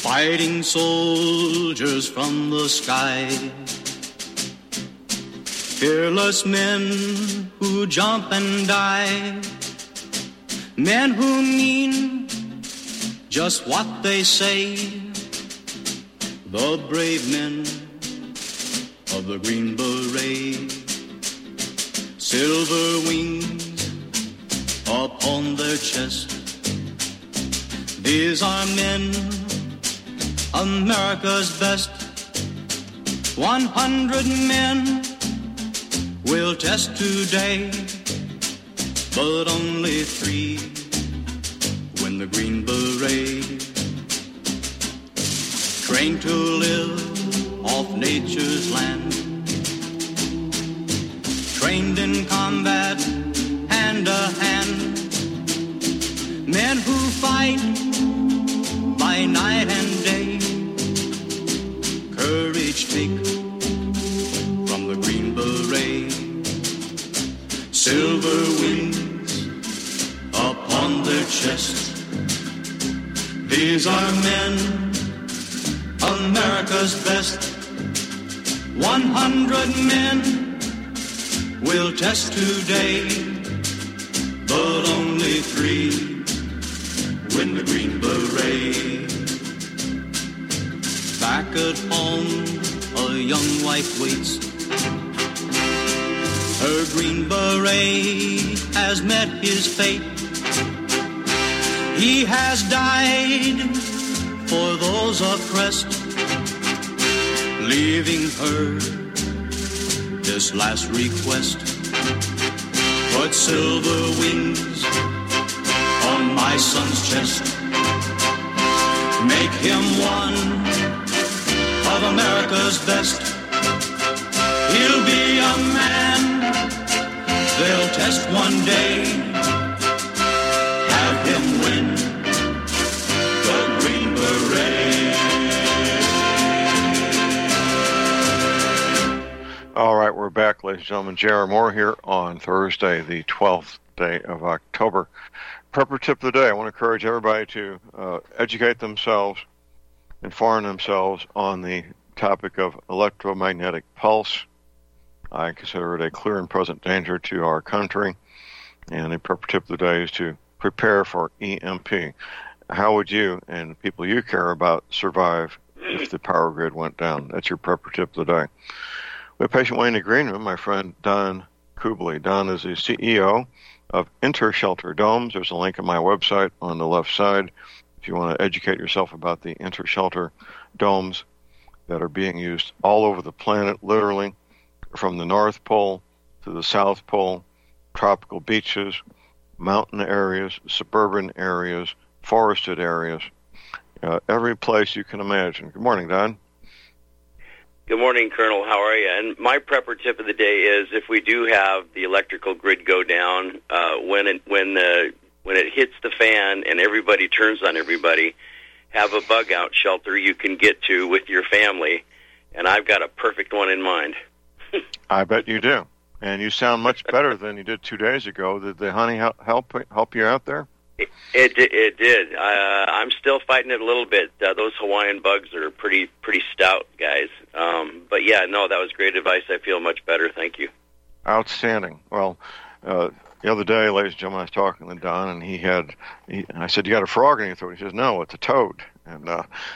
fighting soldiers from the sky, fearless men who jump and die, men who mean just what they say, the brave men of the Green Beret, silver wings upon their chest. These are men, America's best. 100 men will test today, but only 3 win the Green Beret. Trained to live off nature's land, trained in combat hand to hand, men who fight by night and day, courage take from the Green Beret, silver wings upon their chest. These are men, America's best. 100 men will test today, but only 3 win the Green Beret. Back at home, a young wife waits. Her Green Beret has met his fate. He has died for those oppressed, leaving her this last request. Put silver wings on my son's chest. Make him one of America's best. He'll be a man they'll test one day. Have him win the Green Beret. All right, we're back, ladies and gentlemen. J.R. Moore here on Thursday, the 12th day of October. Prepper tip of the day. I want to encourage everybody to educate themselves, inform themselves on the topic of electromagnetic pulse. I consider it a clear and present danger to our country. And the prepper tip of the day is to prepare for EMP. How would you and the people you care about survive if the power grid went down? That's your prepper tip of the day. We have patient Wayne in the green room, my friend Don Kubley. Don is the CEO of Intershelter Domes. There's a link on my website on the left side if you want to educate yourself about the Intershelter Domes that are being used all over the planet, literally from the North Pole to the South Pole, tropical beaches, mountain areas, suburban areas, forested areas, every place you can imagine. Good morning, Don. Good morning, Colonel. How are you? And my prepper tip of the day is if we do have the electrical grid go down, when it hits the fan and everybody turns on everybody, have a bug-out shelter you can get to with your family. And I've got a perfect one in mind. I bet you do. And you sound much better than you did 2 days ago. Did the honey help you out there? It did. I'm still fighting it a little bit. Those Hawaiian bugs are pretty stout, guys. But yeah, no, that was great advice. I feel much better. Thank you. Outstanding. Well, the other day, ladies and gentlemen, I was talking to Don, and I said, "You got a frog in your throat?" He says, "No, it's a toad." And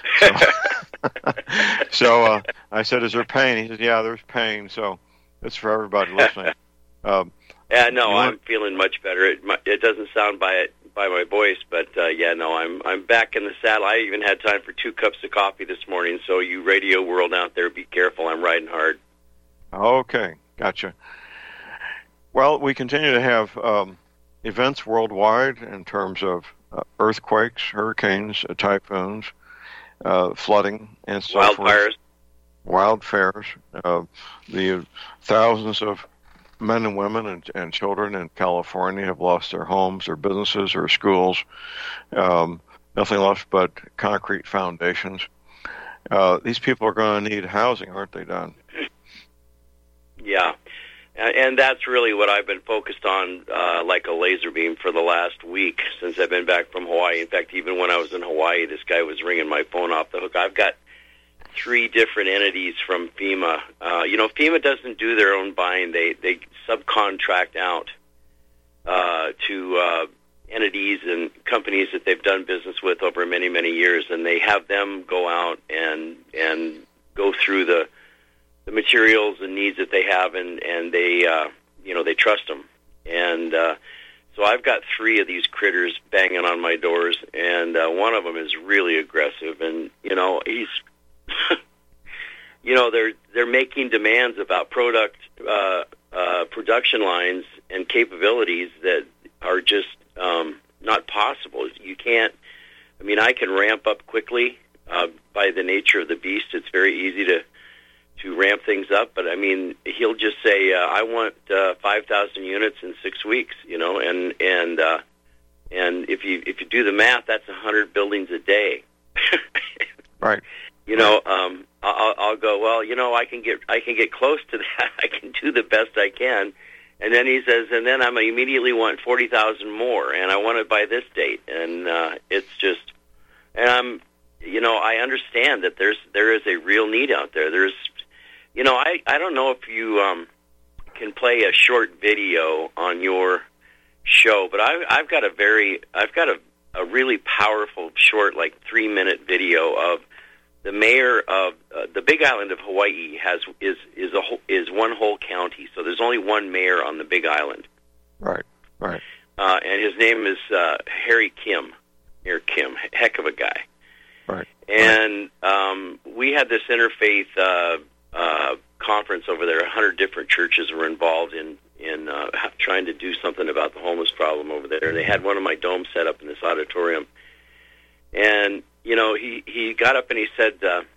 so I said, "Is there pain?" He says, "Yeah, there's pain." So it's for everybody listening. Yeah, no, I'm feeling much better. It doesn't sound by my voice, but yeah, no, I'm back in the saddle. I even had time for 2 cups of coffee this morning. So you radio world out there, be careful. I'm riding hard. Okay, gotcha. Well, we continue to have events worldwide in terms of earthquakes, hurricanes, typhoons, flooding, and so forth. Wildfires. The thousands of men and women and children in California have lost their homes, their businesses, their schools. Nothing left but concrete foundations. These people are going to need housing, aren't they, Don? Yeah. And that's really what I've been focused on, like a laser beam for the last week since I've been back from Hawaii. In fact, even when I was in Hawaii, this guy was ringing my phone off the hook. I've got 3 different entities from FEMA. FEMA doesn't do their own buying. They subcontract out to entities and companies that they've done business with over many, many years, and they have them go out and go through the materials and needs that they have, and they they trust them. And so I've got 3 of these critters banging on my doors, and one of them is really aggressive, and he's they're making demands about production lines and capabilities that are just not possible. You can't. I mean, I can ramp up quickly by the nature of the beast. It's very easy to ramp things up, but I mean, he'll just say, "I want 5,000 units in 6 weeks," and if you do the math, that's 100 buildings a day. Right. I'll go, well, I can get close to that. I can do the best I can. And then he says, and then I immediately want 40,000 more, and I want it by this date. And it's just, and I understand that there is a real need out there. There's, I don't know if you can play a short video on your show, but I've got a really powerful short, like 3-minute video of the mayor of the Big Island of Hawaii is one whole county, so there's only one mayor on the Big Island. Right. And his name is Harry Kim, Mayor Kim, heck of a guy. Right. And we had this interfaith conference over there. 100 different churches were involved in trying to do something about the homeless problem over there. And they had one of my domes set up in this auditorium, and he got up and he said,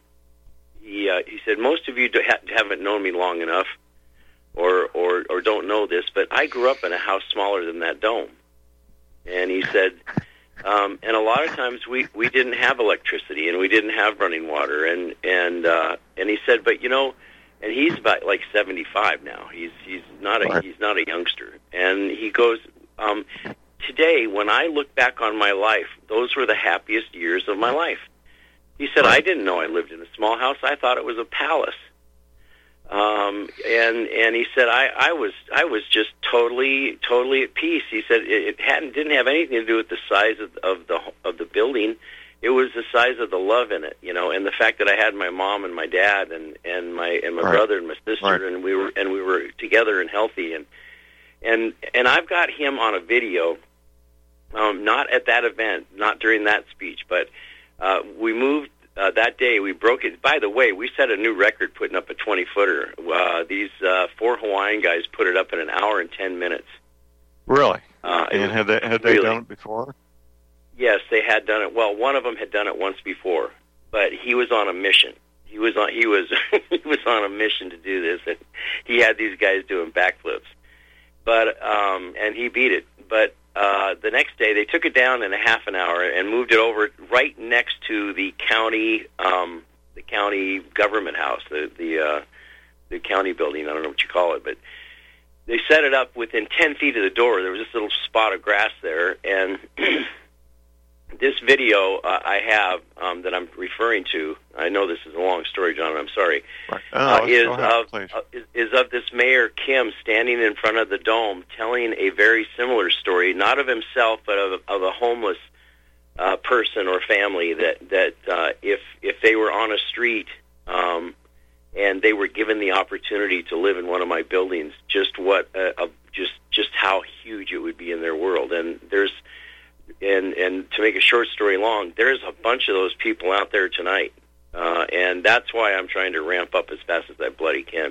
most of you haven't known me long enough, or don't know this, but I grew up in a house smaller than that dome. And he said, and a lot of times we didn't have electricity and we didn't have running water, and he said, but and he's about like 75 now. He's not a youngster, and he goes, today, when I look back on my life, those were the happiest years of my life. He said, I didn't know I lived in a small house. I thought it was a palace. And he said, I was just totally at peace. He said it didn't have anything to do with the size of the building. It was the size of the love in it, and the fact that I had my mom and my dad and my brother and my sister, and we were together and healthy, and I've got him on a video. Not at that event, not during that speech, but we moved that day. We broke it. By the way, we set a new record putting up a 20-footer. These 4 Hawaiian guys put it up in an hour and 10 minutes. Really? And had they done it before? Yes, they had done it. Well, one of them had done it once before, but he was on a mission. He was on a mission to do this, and he had these guys doing backflips. But and he beat it. But the next day, they took it down in a half an hour and moved it over right next to the county government house, the county building. I don't know what you call it, but they set it up within 10 feet of the door. There was this little spot of grass there, and this video I have that I'm referring to, I know this is a long story, John, I'm sorry, is of this Mayor Kim standing in front of the dome telling a very similar story, not of himself, but of a homeless person or family that if they were on a street and they were given the opportunity to live in one of my buildings, just how huge it would be in their world. And and to make a short story long, there's a bunch of those people out there tonight, and that's why I'm trying to ramp up as fast as I bloody can.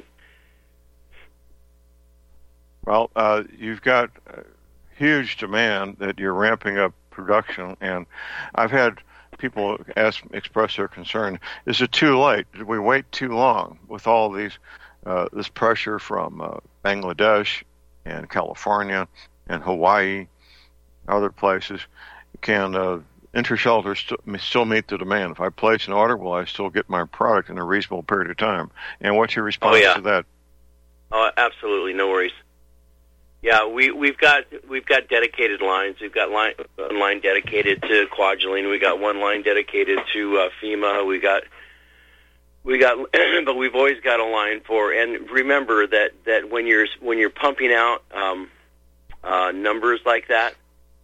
Well, you've got a huge demand that you're ramping up production, and I've had people express their concern. Is it too late? Did we wait too long with all these this pressure from Bangladesh and California and Hawaii, other places? Can InterShelter still meet the demand? If I place an order, will I still get my product in a reasonable period of time? And what's your response to that? Oh, absolutely, no worries. Yeah, we've got dedicated lines. We've got a line dedicated to Kwajalein. We got one line dedicated to FEMA. We got, but we've always got a line for. And remember that when you're pumping out numbers like that,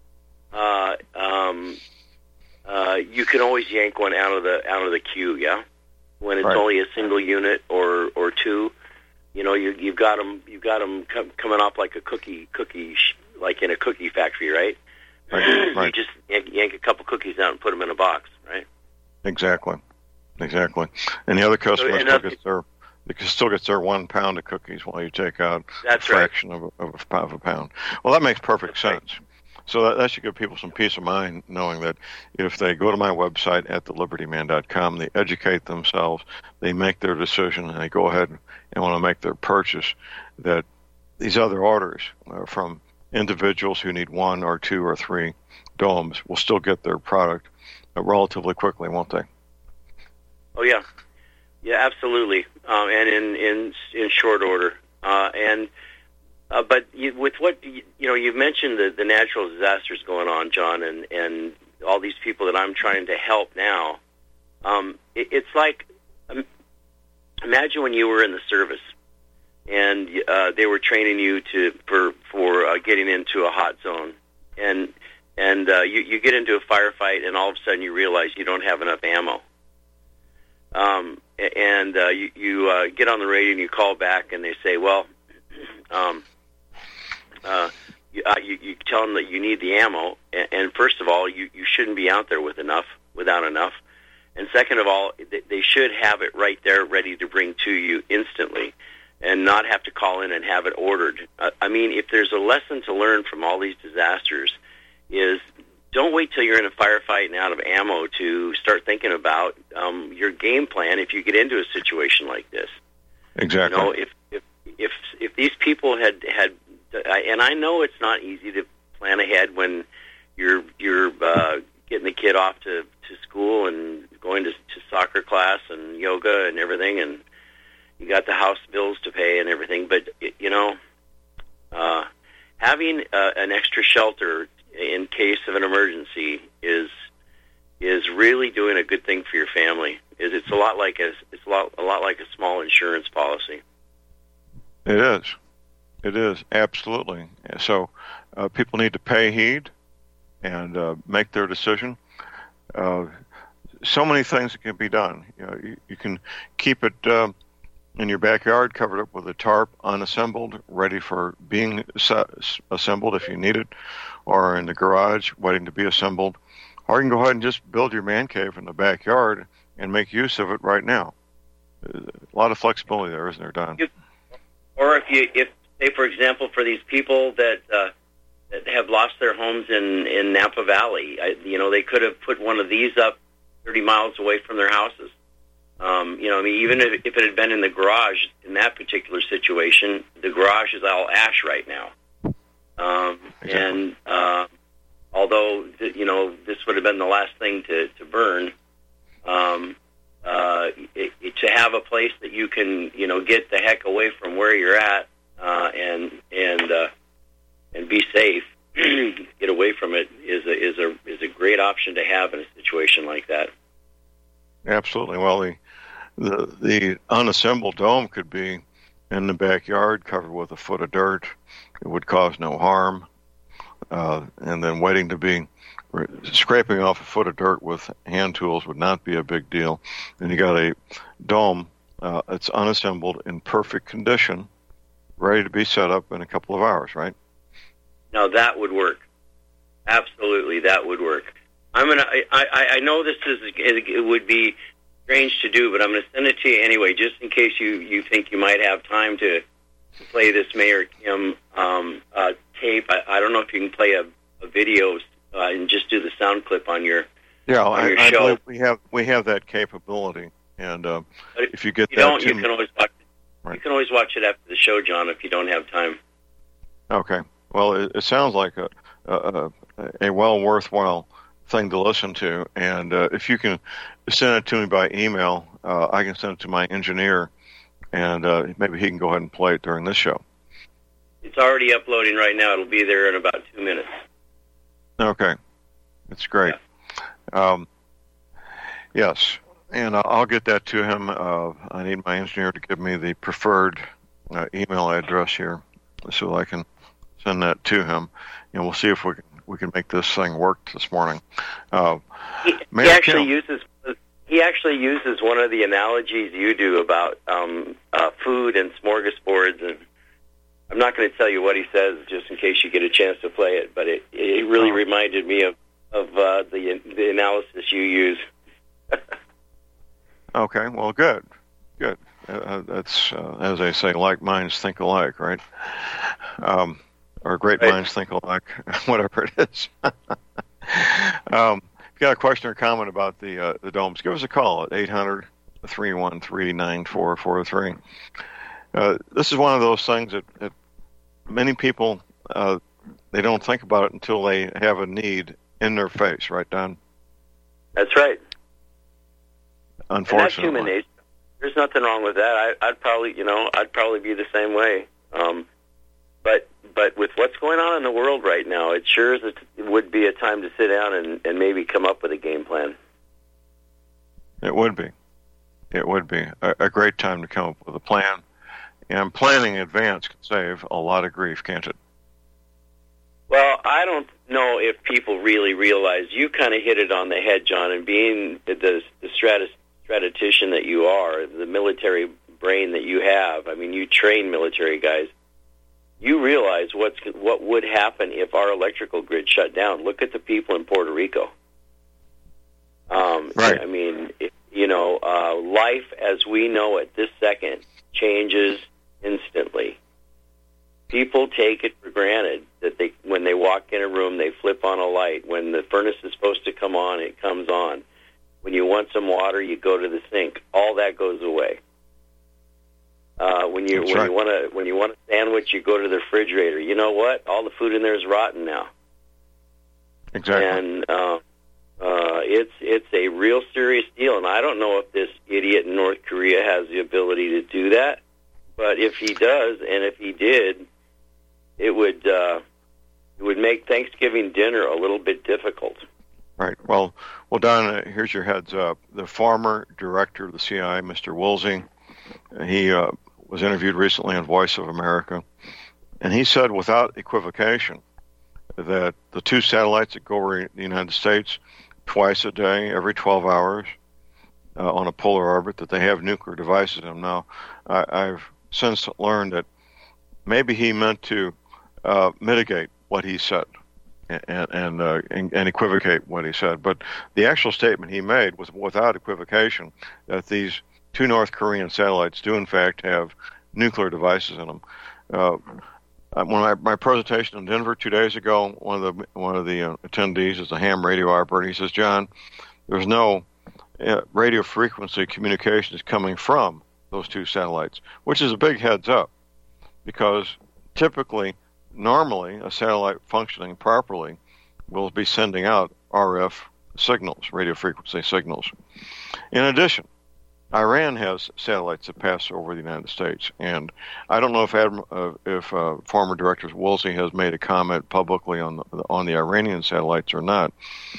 you can always yank one out of the queue. Yeah, when it's only a single unit or two. You know, you've got them coming up like a cookie, like in a cookie factory, right? Right. You just yank a couple cookies out and put them in a box, right? Exactly. And the other customers still gets their 1 pound of cookies while you take out a fraction of a pound. Well, that makes perfect sense. Right. So that should give people some peace of mind, knowing that if they go to my website at thelibertyman.com, they educate themselves, they make their decision, and they go ahead and want to make their purchase, that these other orders from individuals who need 1 or 2 or 3 domes will still get their product relatively quickly, won't they? Oh yeah, absolutely, and in short order, But with what you've mentioned the natural disasters going on, John, and all these people that I'm trying to help now. It's like, imagine when you were in the service, and they were training you for getting into a hot zone, and you get into a firefight, and all of a sudden you realize you don't have enough ammo. You get on the radio and you call back, and they say, well. You tell them that you need the ammo, and first of all, you shouldn't be out there without enough, and second of all, they should have it right there, ready to bring to you instantly, and not have to call in and have it ordered. I mean, if there's a lesson to learn from all these disasters, is don't wait till you're in a firefight and out of ammo to start thinking about your game plan if you get into a situation like this. Exactly. You know, if these people had, and I know it's not easy to plan ahead when you're getting the kid off to school and going to soccer class and yoga and everything, and you got the house bills to pay and everything. But having an extra shelter in case of an emergency is really doing a good thing for your family. It's a lot like a small insurance policy. It is, absolutely. So people need to pay heed and make their decision. So many things that can be done. You can keep it in your backyard, covered up with a tarp, unassembled, ready for being assembled if you need it, or in the garage, waiting to be assembled. Or you can go ahead and just build your man cave in the backyard and make use of it right now. A lot of flexibility there, isn't there, Don? Or if say, for example, for these people that have lost their homes in Napa Valley, they could have put one of these up 30 miles away from their houses. Even if it had been in the garage in that particular situation, the garage is all ash right now. Exactly. And although this would have been the last thing to burn, to have a place that you can get the heck away from where you're at and be safe, get away from it is a great option to have in a situation like that. Absolutely. Well, the unassembled dome could be in the backyard, covered with a foot of dirt. It would cause no harm, and then waiting to be scraping off a foot of dirt with hand tools would not be a big deal. And you got a dome that's unassembled in perfect condition, ready to be set up in a couple of hours, right? Now that would work. Absolutely, that would work. I know it would be strange to do, but I'm going to send it to you anyway, just in case you think you might have time to play this Mayor Kim tape. I don't know if you can play a video and just do the sound clip on your show. I believe we have that capability, and if you get that, you can always watch it. Right. You can always watch it after the show, John, if you don't have time. Okay. Well, it sounds like a well worthwhile thing to listen to, and if you can send it to me by email, I can send it to my engineer, and maybe he can go ahead and play it during this show. It's already uploading right now. It'll be there in about 2 minutes. Okay. That's great. Yeah. Yes, and I'll get that to him. I need my engineer to give me the preferred email address here so I can send that to him, and we'll see if we can make this thing work this morning. He actually uses one of the analogies you do about food and smorgasbords, and I'm not going to tell you what he says just in case you get a chance to play it, but it really reminded me of the analysis you use. Okay, well, good. That's, as they say, like minds think alike, right? Or great minds think alike, whatever it is. If you got a question or comment about the domes, give us a call at 800-313-9443. This is one of those things that many people, they don't think about it until they have a need in their face, right, Don? That's right. Unfortunately. And that's human nature. There's nothing wrong with that. I'd probably be the same way. But with what's going on in the world right now, it sure is it would be a time to sit down and maybe come up with a game plan. It would be. It would be a great time to come up with a plan. And planning in advance can save a lot of grief, can't it? Well, I don't know if people really realize, you kind of hit it on the head, John, and being the statistician that you are, the military brain that you have, I mean, you train military guys, you realize what would happen if our electrical grid shut down. Look at the people in Puerto Rico. Right. I mean, life as we know it this second changes instantly. People take it for granted that when they walk in a room, they flip on a light. When the furnace is supposed to come on, it comes on. When you want some water, you go to the sink. All that goes away. When you want a sandwich, you go to the refrigerator. You know what? All the food in there is rotten now. Exactly. And it's a real serious deal. And I don't know if this idiot in North Korea has the ability to do that. But if he does, and if he did, it would make Thanksgiving dinner a little bit difficult. Right. Well, Don, here's your heads up. The former director of the CIA, Mr. Woolsey, he was interviewed recently on Voice of America, and he said without equivocation that the two satellites that go over the United States twice a day, every 12 hours, on a polar orbit, that they have nuclear devices in them. Now, I've since learned that maybe he meant to mitigate what he said and equivocate what he said. But the actual statement he made was without equivocation that these two North Korean satellites do in fact have nuclear devices in them. When my presentation in Denver 2 days ago, one of the attendees is a ham radio operator. He says, "John, there's no radio frequency communications coming from those two satellites," which is a big heads up, because typically, normally, a satellite functioning properly will be sending out RF signals, radio frequency signals. In addition, Iran has satellites that pass over the United States, and I don't know if former Director Woolsey has made a comment publicly on the Iranian satellites or not.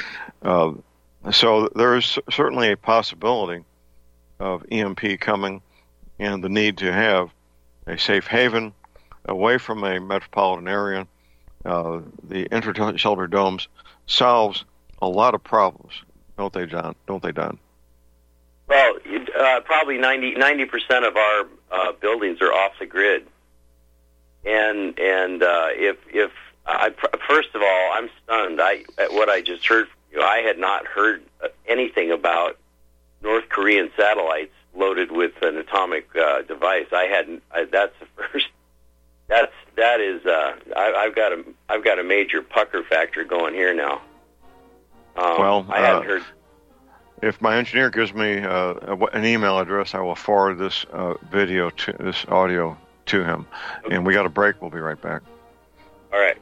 So there is certainly a possibility of EMP coming, and the need to have a safe haven away from a metropolitan area. The inter-shelter domes solves a lot of problems, don't they, John? Don't they, Don? Well, probably 90% of our buildings are off the grid, and if first of all, I'm stunned at what I just heard from you. I had not heard anything about North Korean satellites loaded with an atomic device. I hadn't. That's the first. That is. I've got a major pucker factor going here now. I hadn't heard. If my engineer gives me an email address, I will forward this this audio to him. Okay. And we got a break. We'll be right back. All right.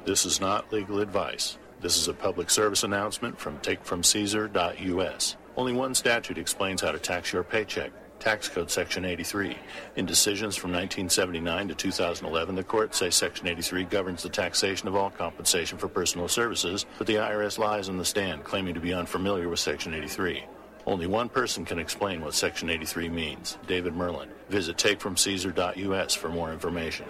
This is not legal advice. This is a public service announcement from takefromcaesar.us. Only one statute explains how to tax your paycheck. Tax Code Section 83. In decisions from 1979 to 2011, the courts say Section 83 governs the taxation of all compensation for personal services, but the IRS lies on the stand, claiming to be unfamiliar with Section 83. Only one person can explain what Section 83 means, David Merlin. Visit takefromcaesar.us for more information.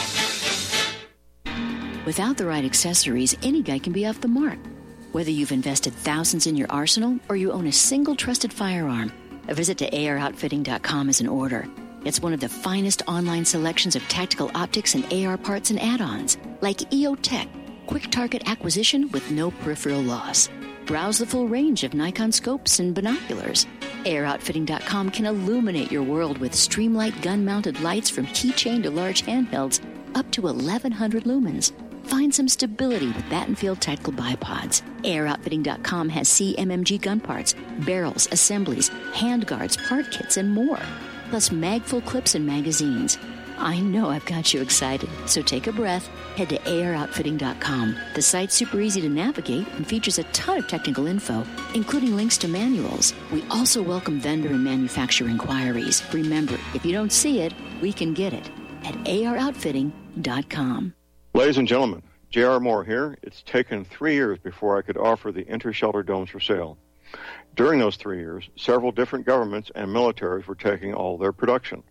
Without the right accessories, any guy can be off the mark. Whether you've invested thousands in your arsenal or you own a single trusted firearm, a visit to AROutfitting.com is in order. It's one of the finest online selections of tactical optics and AR parts and add-ons, like EOTech, quick target acquisition with no peripheral loss. Browse the full range of Nikon scopes and binoculars. AROutfitting.com can illuminate your world with Streamlight gun-mounted lights from keychain to large handhelds up to 1,100 lumens. Find some stability with Battenfield Tactical Bipods. AirOutfitting.com has CMMG gun parts, barrels, assemblies, handguards, part kits, and more. Plus mag-full clips and magazines. I know I've got you excited, so take a breath. Head to AirOutfitting.com. The site's super easy to navigate and features a ton of technical info, including links to manuals. We also welcome vendor and manufacturer inquiries. Remember, if you don't see it, we can get it at AirOutfitting.com. Ladies and gentlemen, J.R. Moore here. It's taken 3 years before I could offer the Intershelter domes for sale. During those 3 years, several different governments and militaries were taking all their production.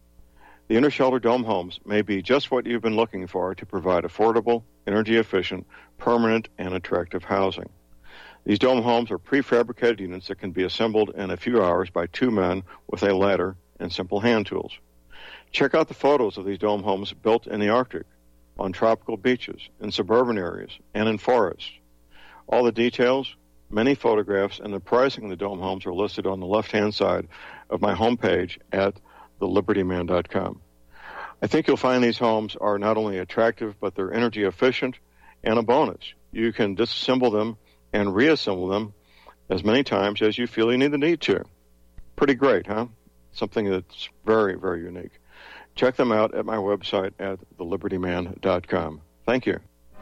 The Intershelter dome homes may be just what you've been looking for to provide affordable, energy-efficient, permanent, and attractive housing. These dome homes are prefabricated units that can be assembled in a few hours by 2 men with a ladder and simple hand tools. Check out the photos of these dome homes built in the Arctic, on tropical beaches, in suburban areas, and in forests. All the details, many photographs, and the pricing of the dome homes are listed on the left-hand side of my homepage at thelibertyman.com. I think you'll find these homes are not only attractive, but they're energy efficient, and a bonus. You can disassemble them and reassemble them as many times as you feel you need to. Pretty great, huh? Something that's very, very unique. Check them out at my website at thelibertyman.com. Thank you.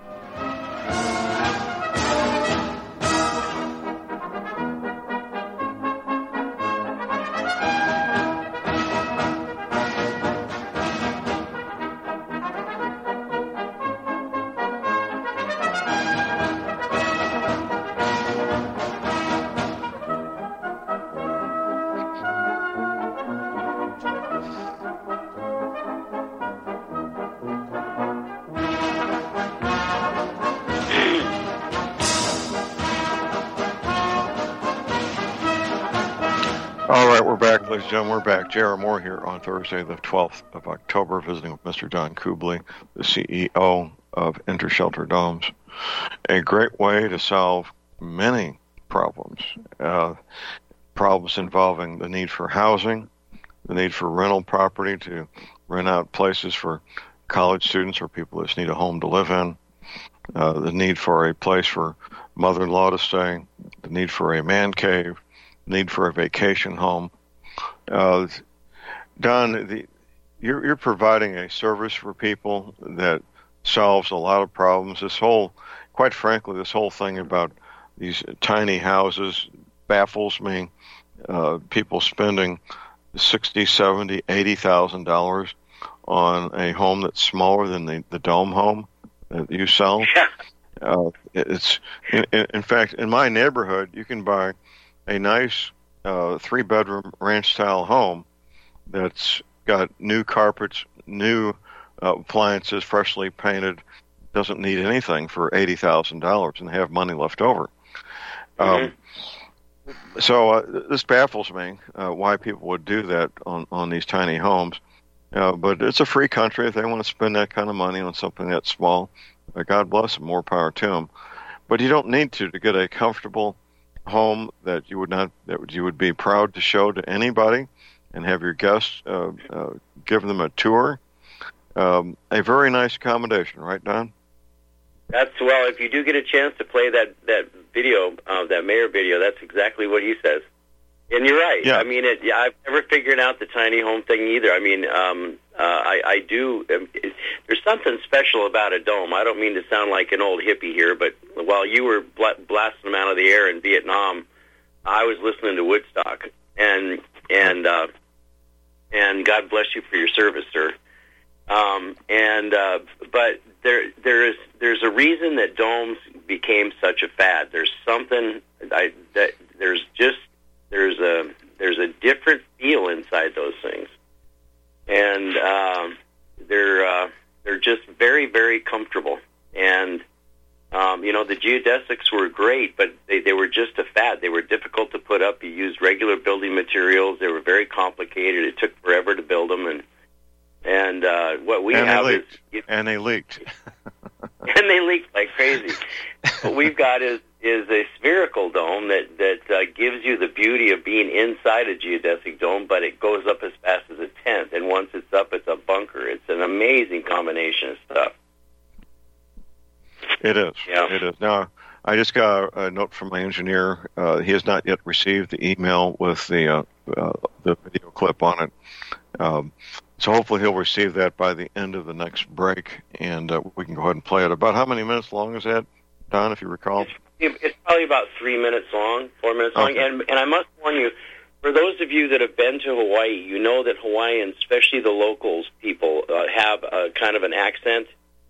All right, we're back, ladies and gentlemen. We're back. J.R. Moore here on Thursday, the 12th of October, visiting with Mr. Don Kubley, the CEO of Intershelter Domes. A great way to solve many problems. Problems involving the need for housing, the need for rental property to rent out places for college students or people that just need a home to live in, the need for a place for mother-in-law to stay, the need for a man cave, need for a vacation home. Don, you're providing a service for people that solves a lot of problems. Quite frankly, this whole thing about these tiny houses baffles me. People spending $60,000, $70,000, $80,000 on a home that's smaller than the dome home that you sell. Yeah. It's in fact, in my neighborhood, you can buy a nice 3-bedroom ranch-style home that's got new carpets, new appliances, freshly painted, doesn't need anything for $80,000 and have money left over. So this baffles me, why people would do that on these tiny homes. But it's a free country. If they want to spend that kind of money on something that small, God bless them, more power to them. But you don't need to get a comfortable home that you would be proud to show to anybody and have your guests give them a tour. A very nice accommodation, right, Don? Well, if you do get a chance to play that video, that mayor video, that's exactly what he says. And you're right. Yeah. I mean, I've never figured out the tiny home thing either. I mean, I do. there's something special about a dome. I don't mean to sound like an old hippie here, but while you were blasting them out of the air in Vietnam, I was listening to Woodstock, and God bless you for your service, sir. But there's a reason that domes became such a fad. There's something there's a different feel inside those things, and they're just very, very comfortable. And the geodesics were great, but they were just a fad. They were difficult to put up. You used regular building materials. They were very complicated. It took forever to build them, and what we have is... And they leaked. And they leaked like crazy. What we've got is a spherical dome that gives you the beauty of being inside a geodesic dome, but it goes up as fast as a tent. And once it's up, it's a bunker. It's an amazing combination of stuff. It is. Yeah. It is. Now, I just got a note from my engineer. He has not yet received the email with the video clip on it. So hopefully he'll receive that by the end of the next break, and we can go ahead and play it. About how many minutes long is that, Don, if you recall? It's probably about 3 minutes long, 4 minutes long. Okay. And I must warn you, for those of you that have been to Hawaii, you know that Hawaiians, especially the locals people, have a kind of an accent.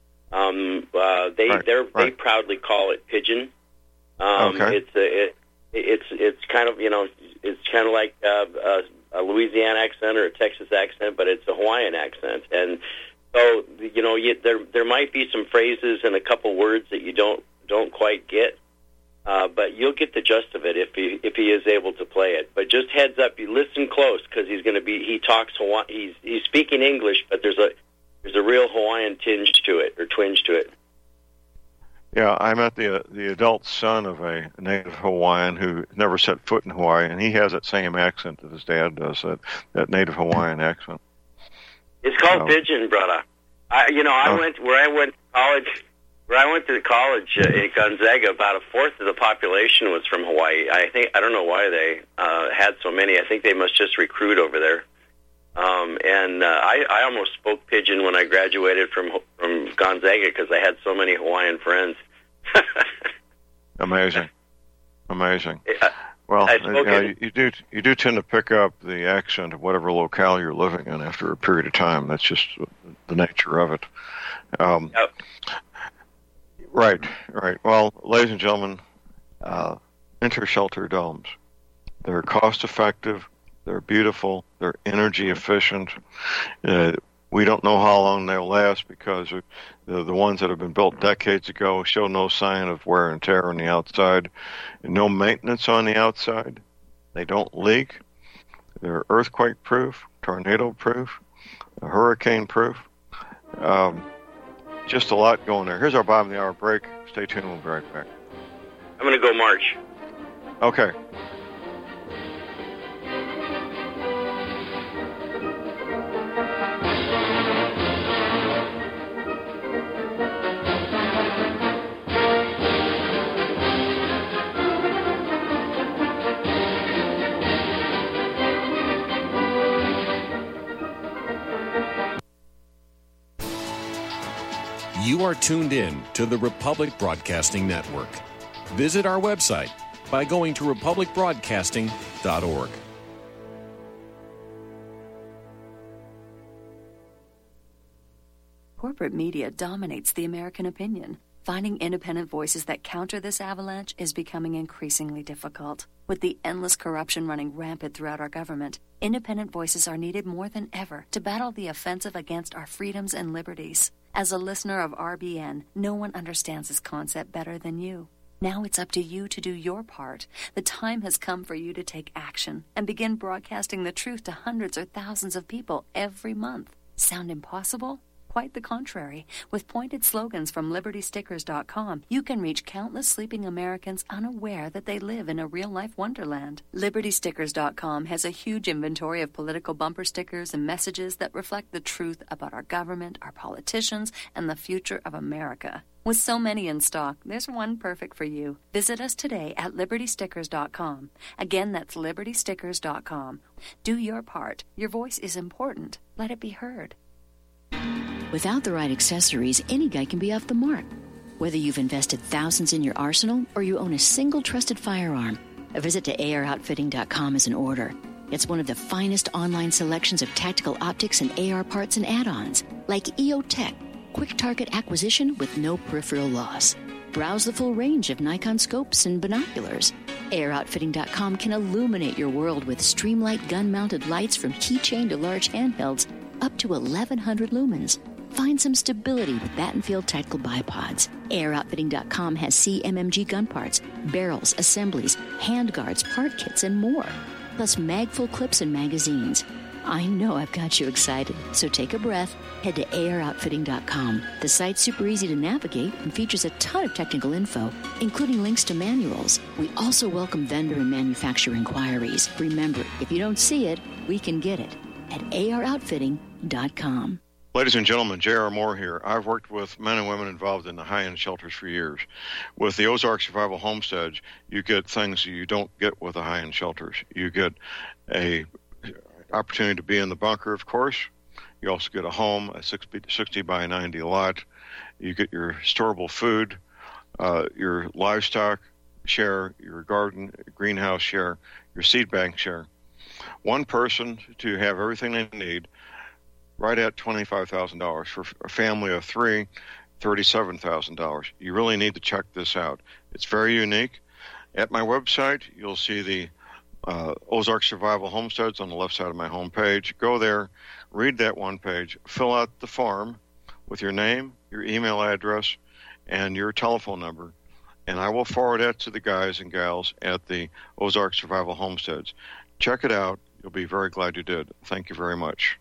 They proudly call it pidgin. Okay. It's kind of it's kind of like a Louisiana accent or a Texas accent, but it's a Hawaiian accent. And so there might be some phrases and a couple words that you don't quite get, but you'll get the gist of it if he is able to play it. But just heads up, you listen close because he talks Hawaiian. He's speaking English, but there's a real Hawaiian tinge to it or twinge to it. Yeah, I met the adult son of a native Hawaiian who never set foot in Hawaii, and he has that same accent that his dad does, that native Hawaiian accent. It's called pidgin, brother. I went to college in Gonzaga. About a fourth of the population was from Hawaii. I don't know why they had so many. I think they must just recruit over there. I almost spoke pidgin when I graduated from Gonzaga because I had so many Hawaiian friends. Amazing. Well, you do tend to pick up the accent of whatever locale you're living in after a period of time. That's just the nature of it. Yep. Right. Well, ladies and gentlemen, inter-shelter domes. They're cost-effective. They're beautiful. They're energy efficient. We don't know how long they'll last because the ones that have been built decades ago show no sign of wear and tear on the outside, and no maintenance on the outside. They don't leak. They're earthquake-proof, tornado-proof, hurricane-proof. Just a lot going there. Here's our bottom of the hour break. Stay tuned. We'll be right back. I'm going to go march. Okay. You are tuned in to the Republic Broadcasting Network. Visit our website by going to republicbroadcasting.org. Corporate media dominates the American opinion. Finding independent voices that counter this avalanche is becoming increasingly difficult. With the endless corruption running rampant throughout our government, independent voices are needed more than ever to battle the offensive against our freedoms and liberties. As a listener of RBN, no one understands this concept better than you. Now it's up to you to do your part. The time has come for you to take action and begin broadcasting the truth to hundreds or thousands of people every month. Sound impossible? Quite the contrary. With pointed slogans from LibertyStickers.com, you can reach countless sleeping Americans unaware that they live in a real-life wonderland. LibertyStickers.com has a huge inventory of political bumper stickers and messages that reflect the truth about our government, our politicians, and the future of America. With so many in stock, there's one perfect for you. Visit us today at LibertyStickers.com. Again, that's LibertyStickers.com. Do your part. Your voice is important. Let it be heard. Without the right accessories, any guy can be off the mark. Whether you've invested thousands in your arsenal or you own a single trusted firearm, a visit to AROutfitting.com is in order. It's one of the finest online selections of tactical optics and AR parts and add-ons, like EOTech, quick target acquisition with no peripheral loss. Browse the full range of Nikon scopes and binoculars. AROutfitting.com can illuminate your world with Streamlight gun-mounted lights from keychain to large handhelds up to 1,100 lumens. Find some stability with Battenfield Tactical Bipods. AirOutfitting.com has CMMG gun parts, barrels, assemblies, handguards, part kits, and more. Plus mag-full clips and magazines. I know I've got you excited, so take a breath. Head to AirOutfitting.com. The site's super easy to navigate and features a ton of technical info, including links to manuals. We also welcome vendor and manufacturer inquiries. Remember, if you don't see it, we can get it at AirOutfitting.com. Ladies and gentlemen, J.R. Moore here. I've worked with men and women involved in the high-end shelters for years. With the Ozark Survival Homesteads, you get things you don't get with the high-end shelters. You get a opportunity to be in the bunker, of course. You also get a home, a 60 by 90 lot. You get your storable food, your livestock share, your garden, greenhouse share, your seed bank share. One person to have everything they need, right at $25,000. For a family of three, $37,000. You really need to check this out. It's very unique. At my website, you'll see the Ozark Survival Homesteads on the left side of my homepage. Go there, read that one page, fill out the form with your name, your email address, and your telephone number, and I will forward that to the guys and gals at the Ozark Survival Homesteads. Check it out. You'll be very glad you did. Thank you very much.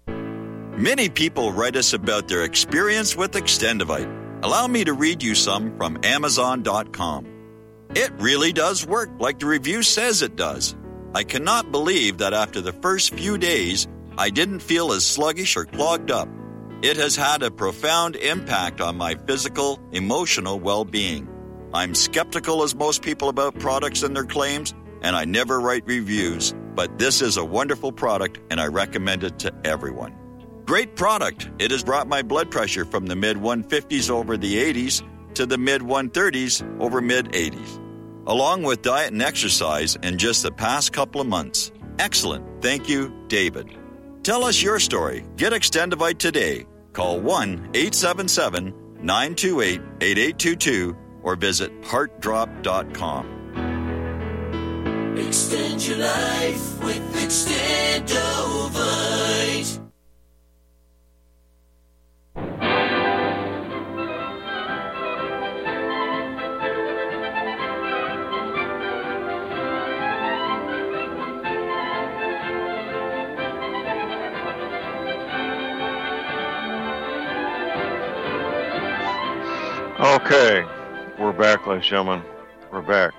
Many people write us about their experience with Extendivite. Allow me to read you some from Amazon.com. It really does work like the review says it does. I cannot believe that after the first few days, I didn't feel as sluggish or clogged up. It has had a profound impact on my physical, emotional well-being. I'm skeptical as most people about products and their claims, and I never write reviews, but this is a wonderful product and I recommend it to everyone. Great product. It has brought my blood pressure from the mid-150s over the 80s to the mid-130s over mid-80s, along with diet and exercise in just the past couple of months. Excellent. Thank you, David. Tell us your story. Get Extendivite today. Call 1-877-928-8822 or visit heartdrop.com. Extend your life with Extendivite. Okay, we're back, ladies and gentlemen. We're back.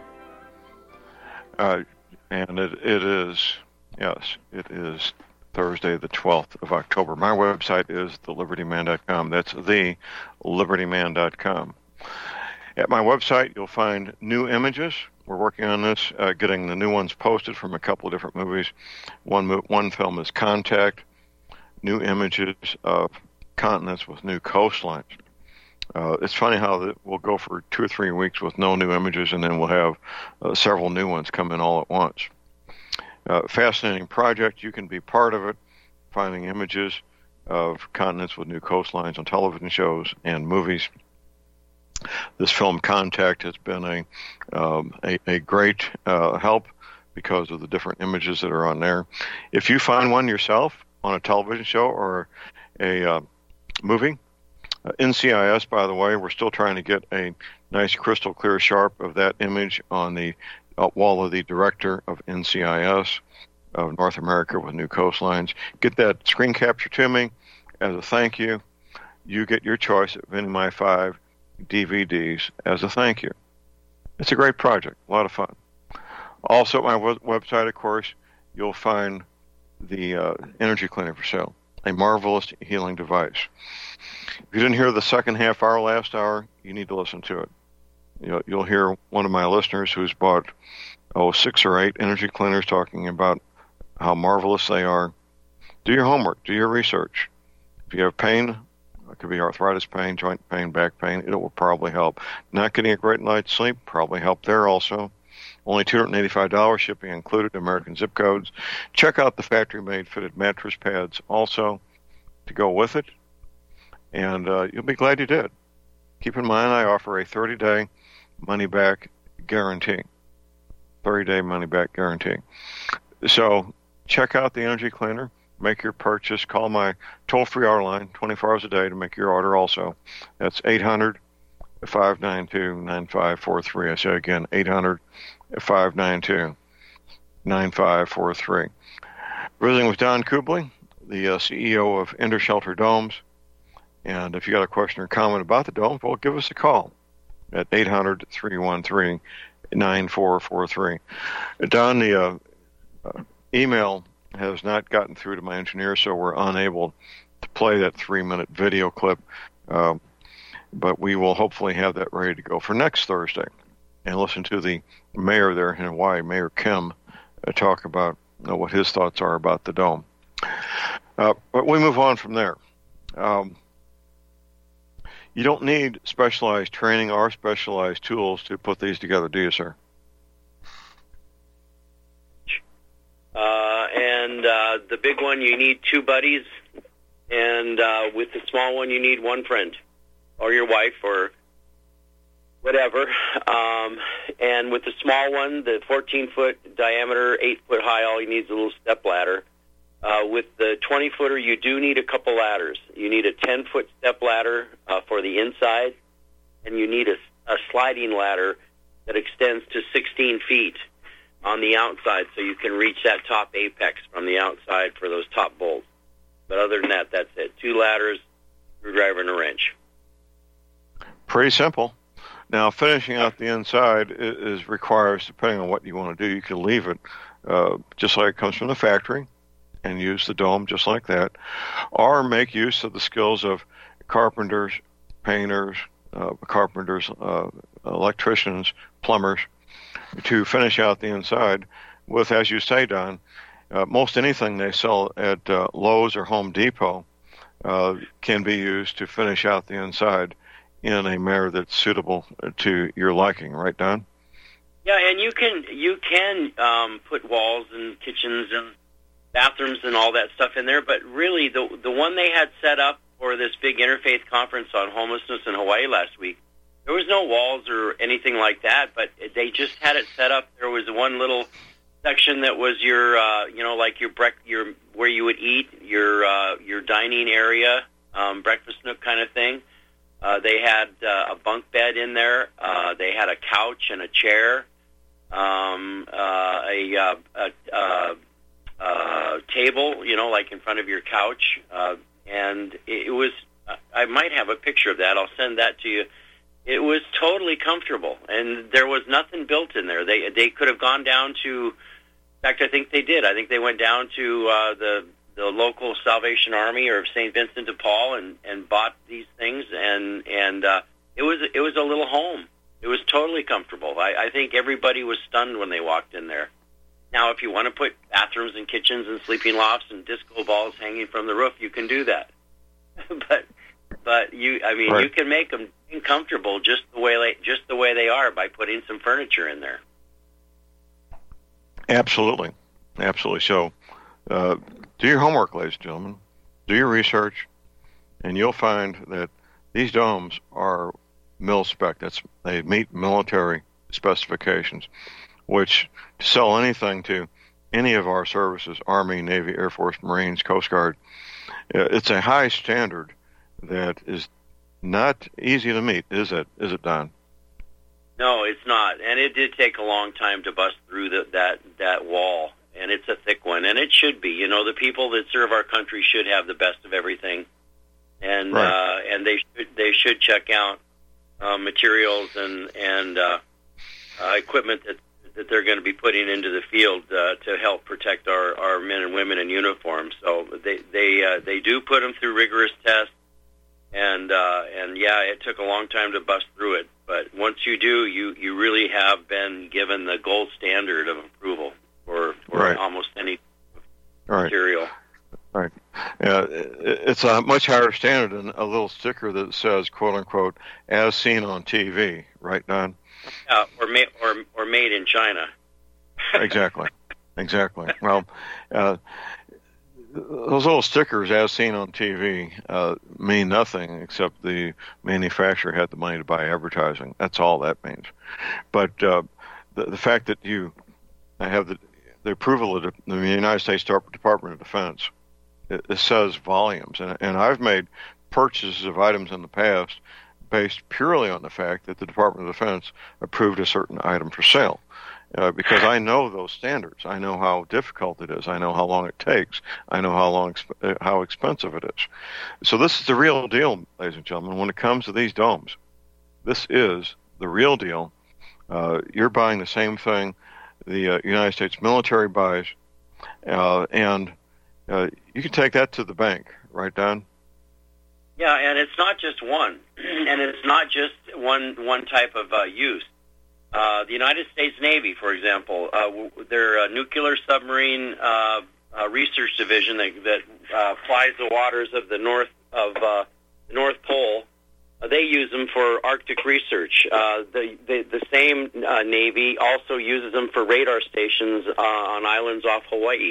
And it is Thursday, the 12th of October. My website is thelibertyman.com. That's thelibertyman.com. At my website, you'll find new images. We're working on this, getting the new ones posted from a couple of different movies. One film is Contact, new images of continents with new coastlines. It's funny how we'll go for 2 or 3 weeks with no new images, and then we'll have several new ones come in all at once. Fascinating project. You can be part of it, finding images of continents with new coastlines on television shows and movies. This film, Contact, has been a great help because of the different images that are on there. If you find one yourself on a television show or a movie, NCIS, by the way, we're still trying to get a nice crystal clear sharp of that image on the wall of the director of NCIS of North America with new coastlines. Get that screen capture to me as a thank you. You get your choice of any of my 5 DVDs as a thank you. It's a great project, a lot of fun. Also at my website, of course, you'll find the energy cleaner for sale, a marvelous healing device. If you didn't hear the second half hour last hour, you need to listen to it. You'll hear one of my listeners who's bought 6 or 8 energy cleaners talking about how marvelous they are. Do your homework. Do your research. If you have pain, It could be arthritis pain, joint pain, back pain. It will probably help. Not getting a great night's sleep, probably help there also. Only $285, shipping included, American zip codes. Check out the factory-made fitted mattress pads also to go with it, and you'll be glad you did. Keep in mind, I offer a 30-day money-back guarantee. 30-day money-back guarantee. So check out the Energy Cleaner. Make your purchase. Call my toll-free hour line 24 hours a day to make your order also. That's 800-592-9543. I say again, 800-592-9543. Visiting with Don Kubley, the CEO of Ender Shelter Domes. And if you got a question or comment about the dome, well, give us a call at 800-313-9443. Don, the email has not gotten through to my engineer, so we're unable to play that 3-minute video clip. But we will hopefully have that ready to go for next Thursday and listen to the mayor there in Hawaii, Mayor Kim, talk about what his thoughts are about the dome. But we move on from there. You don't need specialized training or specialized tools to put these together, do you, sir? And the big one, you need 2 buddies, and with the small one, you need 1 friend, or your wife, or whatever. And with the small one, the 14-foot diameter, 8-foot high, all you need is a little step ladder. With the 20-footer, you do need a couple ladders. You need a 10-foot step ladder for the inside, and you need a sliding ladder that extends to 16 feet on the outside, so you can reach that top apex from the outside for those top bolts. But other than that, that's it. 2 ladders, screwdriver, and a wrench. Pretty simple. Now, finishing out the inside requires, depending on what you want to do, you can leave it just like it comes from the factory and use the dome just like that, or make use of the skills of carpenters, painters, electricians, plumbers, to finish out the inside with, as you say, Don, most anything they sell at Lowe's or Home Depot can be used to finish out the inside in a manner that's suitable to your liking, right, Don? Yeah, and you can put walls and kitchens and bathrooms and all that stuff in there, but really the one they had set up for this big interfaith conference on homelessness in Hawaii last week, there was no walls or anything like that, but they just had it set up. There was one little section that was your, like your where you would eat, your dining area, breakfast nook kind of thing. They had a bunk bed in there. They had a couch and a chair, a table, like in front of your couch, and it was. I might have a picture of that. I'll send that to you. It was totally comfortable, and there was nothing built in there. They could have gone down to, in fact, I think they did. I think they went down to the local Salvation Army or St. Vincent de Paul and bought these things, and it was a little home. It was totally comfortable. I think everybody was stunned when they walked in there. Now, if you want to put bathrooms and kitchens and sleeping lofts and disco balls hanging from the roof, you can do that. But you can make them comfortable just the way they are by putting some furniture in there. Absolutely. So, do your homework, ladies and gentlemen. Do your research, and you'll find that these domes are mil-spec. They meet military specifications, which to sell anything to any of our services, Army, Navy, Air Force, Marines, Coast Guard, it's a high standard that is not easy to meet, is it, Don? No, it's not. And it did take a long time to bust through that wall, and it's a thick one, and it should be. The people that serve our country should have the best of everything, and right. And they should check out materials and equipment that they're going to be putting into the field to help protect our men and women in uniform. So they do put them through rigorous tests. And yeah, it took a long time to bust through it. But once you do, you really have been given the gold standard of approval for right. almost any material. Right. It's a much higher standard than a little sticker that says, "quote unquote," as seen on TV. Right, Don? Or made in China. Exactly. Well, those little stickers, as seen on TV, mean nothing except the manufacturer had the money to buy advertising. That's all that means. But the fact that you have the approval of the United States Department of Defense, it says volumes. And I've made purchases of items in the past based purely on the fact that the Department of Defense approved a certain item for sale. Because I know those standards. I know how difficult it is. I know how long it takes. I know how expensive it is. So this is the real deal, ladies and gentlemen. When it comes to these domes, this is the real deal. You're buying the same thing the United States military buys, and you can take that to the bank, right, Don? Yeah, and it's not just one, and it's not just one type of use. The United States Navy, for example, their nuclear submarine research division that flies the waters of the North Pole, they use them for Arctic research. The same Navy also uses them for radar stations on islands off Hawaii.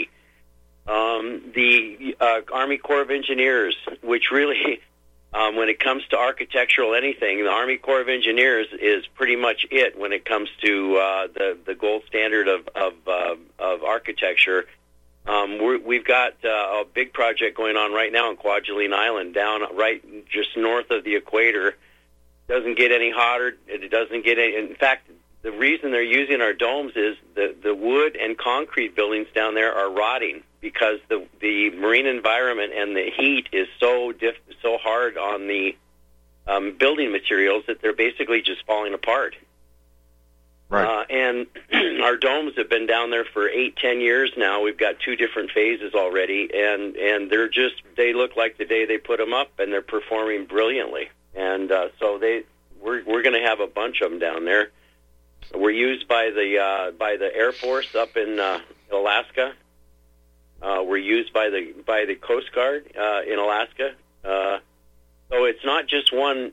The Army Corps of Engineers, which really, when it comes to architectural anything, the Army Corps of Engineers is pretty much it when it comes to the gold standard of architecture. We've got a big project going on right now on Kwajalein Island, down right just north of the equator. Doesn't get any hotter. It doesn't get any. In fact, the reason they're using our domes is the wood and concrete buildings down there are rotting because the marine environment and the heat is so hard on the building materials that they're basically just falling apart. Right. And our domes have been down there for 8-10 years now. We've got 2 different phases already, and they look like the day they put them up, and they're performing brilliantly. And so we're going to have a bunch of them down there. We're used by the Air Force up in Alaska. We're used by the Coast Guard in Alaska. So it's not just one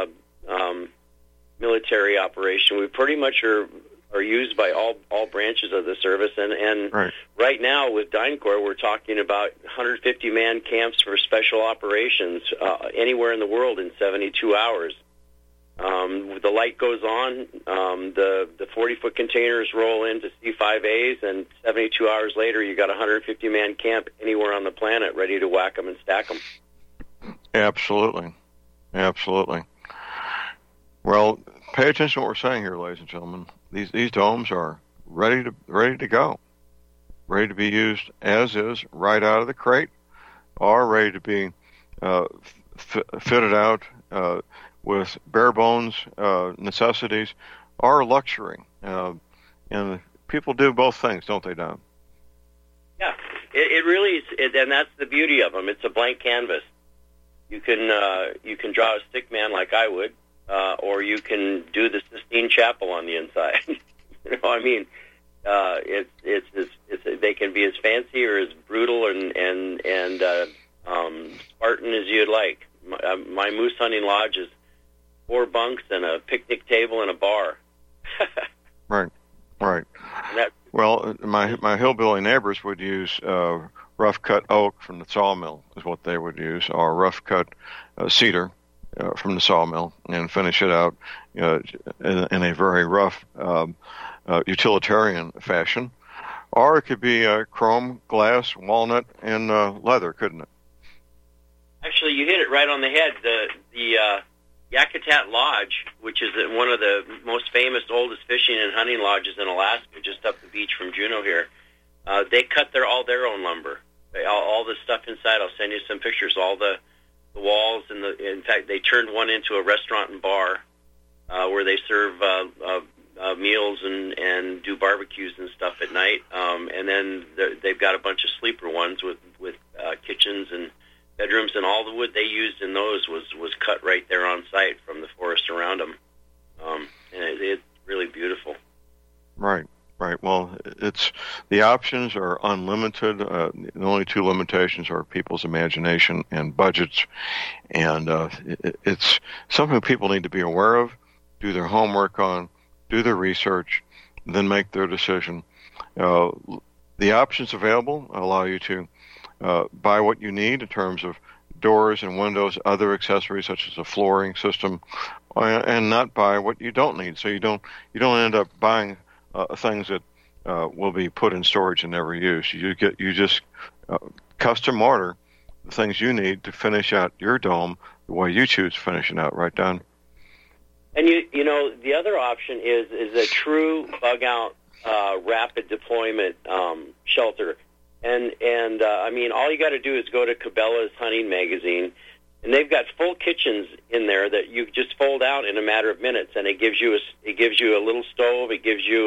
military operation. We pretty much are used by all branches of the service, and right now with DynCorp we're talking about 150-man camps for special operations anywhere in the world in 72 hours. The light goes on, the 40-foot containers roll into C5As, and 72 hours later you got a 150-man camp anywhere on the planet ready to whack them and stack them. Absolutely. Well, pay attention to what we're saying here, ladies and gentlemen. These domes are ready to go, ready to be used as is, right out of the crate, or ready to be fitted out with bare bones necessities or luxury. And people do both things, don't they, Don? Yeah, it really is, and that's the beauty of them. It's a blank canvas. You can draw a stick man like I would, or you can do the Sistine Chapel on the inside. I mean, they can be as fancy or as brutal and Spartan as you'd like. My moose hunting lodge is 4 bunks and a picnic table and a bar. Right. Well, my hillbilly neighbors would use rough cut oak from the sawmill is what they would use, or rough cut cedar from the sawmill, and finish it out in a very rough utilitarian fashion. Or it could be chrome, glass, walnut, and leather, couldn't it? Actually, you hit it right on the head. The Yakutat Lodge, which is one of the most famous, oldest fishing and hunting lodges in Alaska, just up the beach from Juneau here, they cut all their own lumber. All the stuff inside, I'll send you some pictures, all the walls, and in fact, they turned one into a restaurant and bar where they serve meals and do barbecues and stuff at night. And then they've got a bunch of sleeper ones with kitchens and bedrooms, and all the wood they used in those was cut right there on site from the forest around them. And it's really beautiful. Right. Right. Well, the options are unlimited. The only two limitations are people's imagination and budgets, and it's something people need to be aware of, do their homework on, do their research, then make their decision. The options available allow you to buy what you need in terms of doors and windows, other accessories such as a flooring system, and not buy what you don't need. So you don't end up buying things that will be put in storage and never used. You just custom order the things you need to finish out your dome the way you choose to finish it out. Right, Don? And you know the other option is a true bug out rapid deployment shelter. And I mean, all you got to do is go to Cabela's Hunting Magazine, and they've got full kitchens in there that you just fold out in a matter of minutes, and it gives you a little stove, it gives you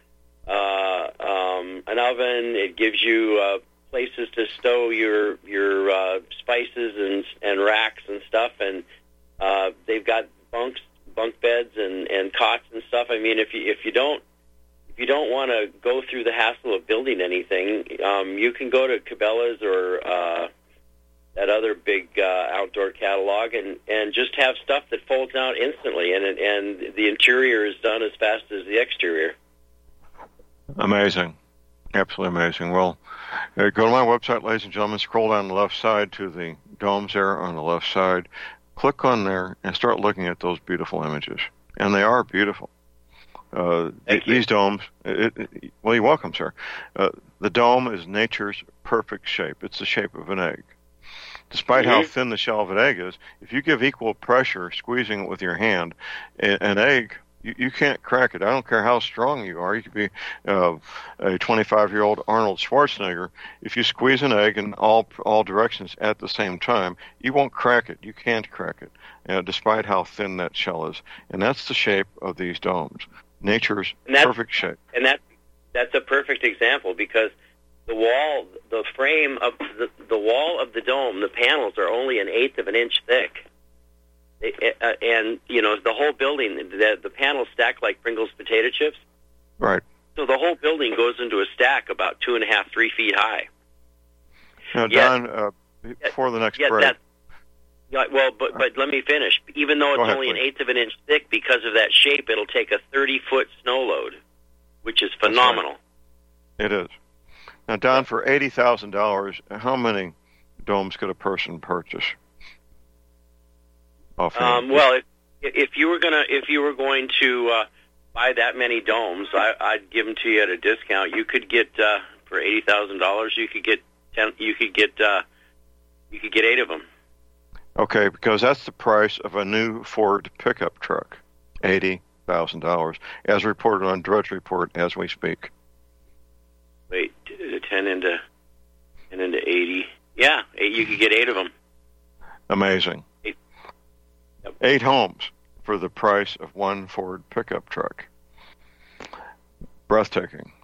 an oven, it gives you places to stow your spices and racks and stuff, and they've got bunk beds and cots and stuff. I mean, if you don't want to go through the hassle of building anything, you can go to Cabela's or that other big outdoor catalog and just have stuff that folds out instantly, and the interior is done as fast as the exterior. Amazing. Absolutely amazing. Well, go to my website, ladies and gentlemen, scroll down the left side to the domes there on the left side. Click on there and start looking at those beautiful images. And they are beautiful. These domes, well, you're welcome, sir. The dome is nature's perfect shape. It's the shape of an egg. Despite how thin the shell of an egg is, if you give equal pressure squeezing it with your hand, an egg, you can't crack it. I don't care how strong you are. You could be a 25-year-old Arnold Schwarzenegger. If you squeeze an egg in all directions at the same time, you won't crack it. You can't crack it, despite how thin that shell is. And that's the shape of these domes. Nature's perfect shape. And that's a perfect example, because the frame of the wall of the dome, the panels are only 1/8 of an inch thick. And, you know, the whole building, the panels stack like Pringles potato chips. Right. So the whole building goes into a stack about 2.5, 3 feet high. Now, Don, before the next break. But let me finish. Even though it's only 1/8 of an inch thick, because of that shape, it'll take a 30-foot snow load, which is phenomenal. Right. It is. Now, Don, for $80,000, how many domes could a person purchase? Well, if you were going to buy that many domes, I'd give them to you at a discount. You could get for $80,000. You could get 10. You could get 8 of them. Okay, because that's the price of a new Ford pickup truck, $80,000, as reported on Drudge Report as we speak. Wait, 10 into 80. Yeah, you could get 8 of them. Amazing. 8. Yep. 8 homes for the price of one Ford pickup truck. Breathtaking.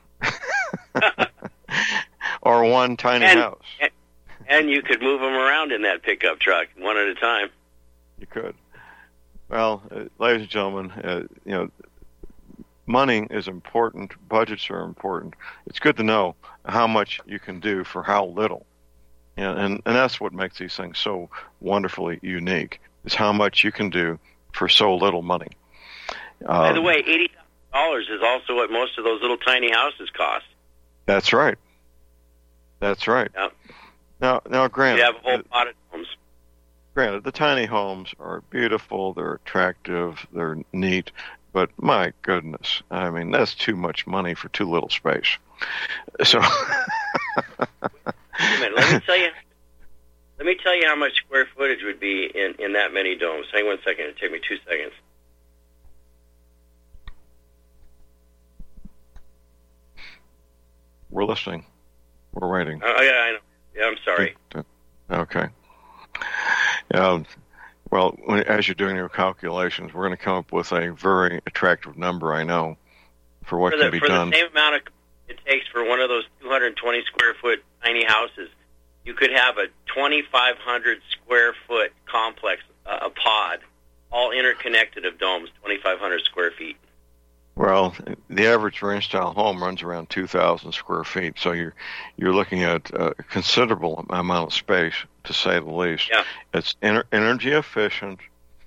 Or one tiny house. And you could move them around in that pickup truck, one at a time. You could. Well, ladies and gentlemen, you know, money is important. Budgets are important. It's good to know how much you can do for how little. And that's what makes these things so wonderfully unique, is how much you can do for so little money. By the way, $80,000 is also what most of those little tiny houses cost. That's right. That's right. Yep. Now, granted, you have a whole lot of homes. Granted, the tiny homes are beautiful, they're attractive, they're neat, but my goodness, I mean, that's too much money for too little space. So, wait a minute, let me tell you how much square footage would be in that many domes. Hang on 1 second, it'll take me 2 seconds. We're listening. We're waiting. Oh, yeah, I know. Yeah, I'm sorry. Okay. Well, as you're doing your calculations, we're going to come up with a very attractive number, I know, for what can be done. For the same amount it takes for one of those 220 square foot tiny houses, you could have a 2,500 square foot complex, a pod, all interconnected of domes, 2,500 square feet. Well, the average ranch-style home runs around 2,000 square feet, so you're looking at a considerable amount of space, to say the least. Yeah. It's energy efficient.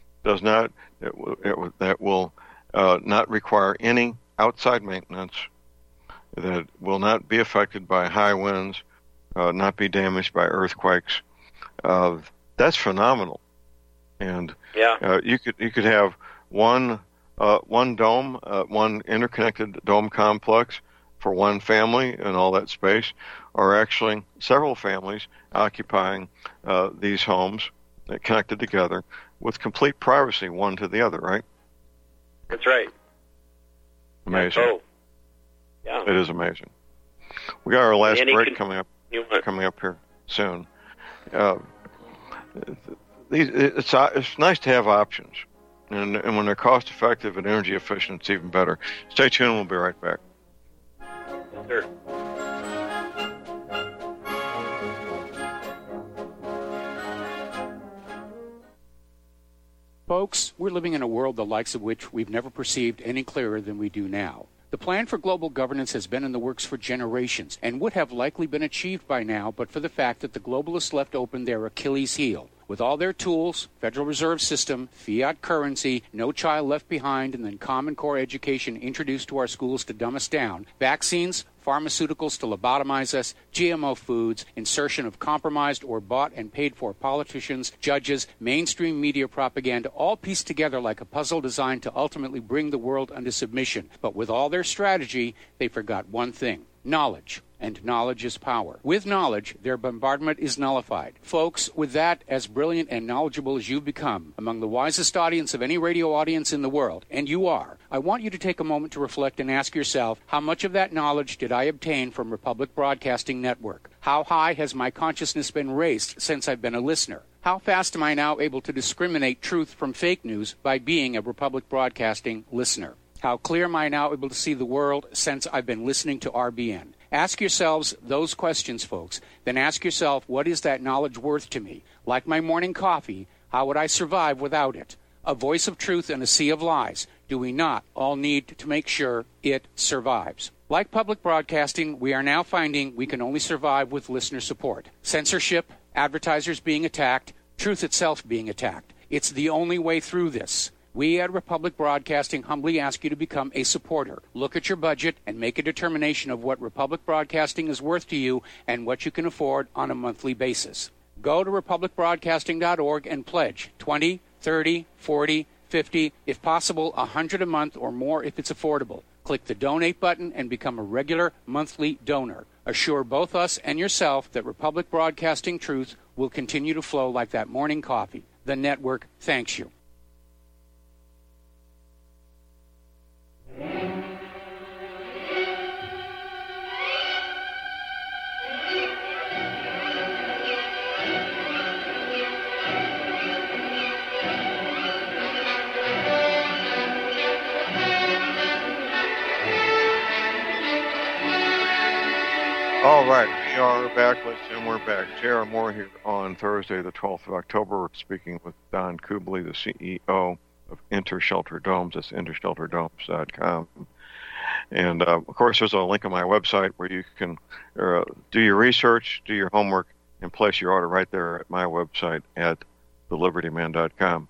That will not require any outside maintenance. That will not be affected by high winds, not be damaged by earthquakes. That's phenomenal. And you could have one dome, one interconnected dome complex for one family and all that space, or actually several families occupying these homes connected together with complete privacy one to the other, right? That's right. Amazing. Oh, yeah. It is amazing. We got our last break coming up here soon. It's nice to have options, and when they're cost effective and energy efficient, it's even better. Stay tuned. We'll be right back. Sure. Folks, we're living in a world the likes of which we've never perceived any clearer than we do now. The plan for global governance has been in the works for generations and would have likely been achieved by now but for the fact that the globalists left open their Achilles heel. With all their tools, Federal Reserve System, fiat currency, no child left behind, and then Common Core education introduced to our schools to dumb us down, vaccines, pharmaceuticals to lobotomize us, GMO foods, insertion of compromised or bought and paid for politicians, judges, mainstream media propaganda, all pieced together like a puzzle designed to ultimately bring the world under submission. But with all their strategy, they forgot one thing: knowledge. And knowledge is power. With knowledge, their bombardment is nullified. Folks, with that, as brilliant and knowledgeable as you've become, among the wisest audience of any radio audience in the world, and you are, I want you to take a moment to reflect and ask yourself, how much of that knowledge did I obtain from Republic Broadcasting Network? How high has my consciousness been raised since I've been a listener? How fast am I now able to discriminate truth from fake news by being a Republic Broadcasting listener? How clear am I now able to see the world since I've been listening to RBN? Ask yourselves those questions, folks. Then ask yourself, what is that knowledge worth to me? Like my morning coffee, how would I survive without it? A voice of truth in a sea of lies. Do we not all need to make sure it survives? Like public broadcasting, we are now finding we can only survive with listener support. Censorship, advertisers being attacked, truth itself being attacked. It's the only way through this. We at Republic Broadcasting humbly ask you to become a supporter. Look at your budget and make a determination of what Republic Broadcasting is worth to you and what you can afford on a monthly basis. Go to republicbroadcasting.org and pledge $20, $30, $40, $50, if possible, $100 a month or more if it's affordable. Click the donate button and become a regular monthly donor. Assure both us and yourself that Republic Broadcasting truth will continue to flow like that morning coffee. The network thanks you. All right, we are back, ladies and gentlemen, we're back. J.R. Moore here on Thursday, the 12th of October. We're speaking with Don Kubley, the CEO of Intershelter Domes. That's intershelterdomes.com. And, of course, there's a link on my website where you can do your research, do your homework, and place your order right there at my website at thelibertyman.com.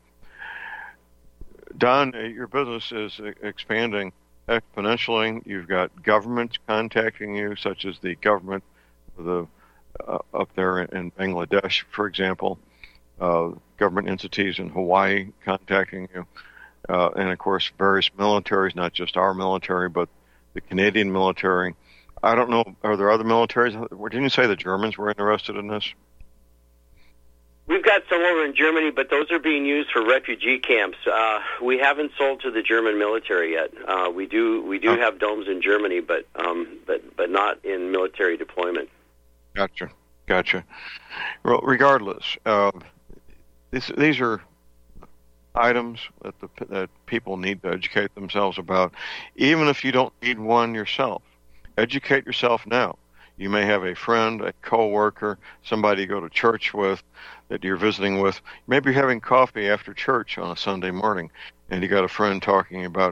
Don, your business is expanding exponentially. You've got governments contacting you, such as the government up there in Bangladesh, for example, government entities in Hawaii contacting you, and of course various militaries, not just our military, but the Canadian military. I don't know, are there other militaries? Didn't you say the Germans were interested in this? We've got some over in Germany, but those are being used for refugee camps. We haven't sold to the German military yet. We do have domes in Germany, but not in military deployment. Gotcha. Well, regardless, these are items that people need to educate themselves about. Even if you don't need one yourself, educate yourself now. You may have a friend, a coworker, somebody you go to church with, that you're visiting with. Maybe you're having coffee after church on a Sunday morning, and you got a friend talking about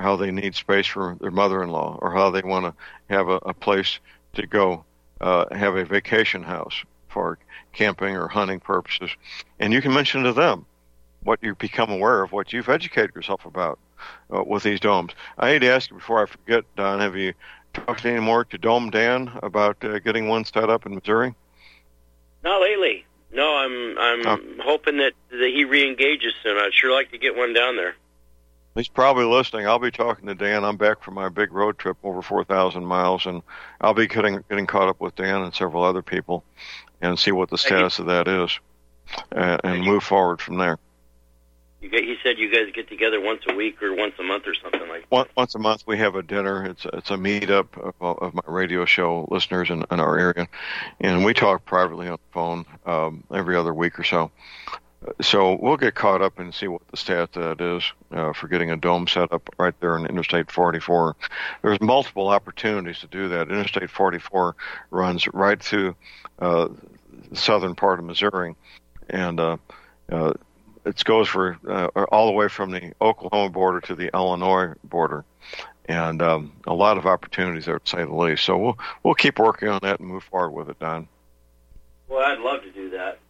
how they need space for their mother-in-law, or how they want to have a place to go have a vacation house for camping or hunting purposes. And you can mention to them what you become aware of, what you've educated yourself about with these domes. I need to ask you before I forget, Don, have you talked any more to Dome Dan about getting one set up in Missouri? Not lately. No, I'm hoping that he re-engages soon. I'd sure like to get one down there. He's probably listening. I'll be talking to Dan. I'm back from my big road trip over 4,000 miles, and I'll be getting caught up with Dan and several other people and see what the status of that is and move forward from there. He said you guys get together once a week or once a month or something like that. Once a month we have a dinner. It's a meetup of my radio show listeners in our area, and we talk privately on the phone every other week or so. So we'll get caught up and see what the stat that is for getting a dome set up right there in Interstate 44. There's multiple opportunities to do that. Interstate 44 runs right through the southern part of Missouri, and it goes for all the way from the Oklahoma border to the Illinois border, and a lot of opportunities there, to say the least. So we'll keep working on that and move forward with it, Don. Well, I'd love to do that.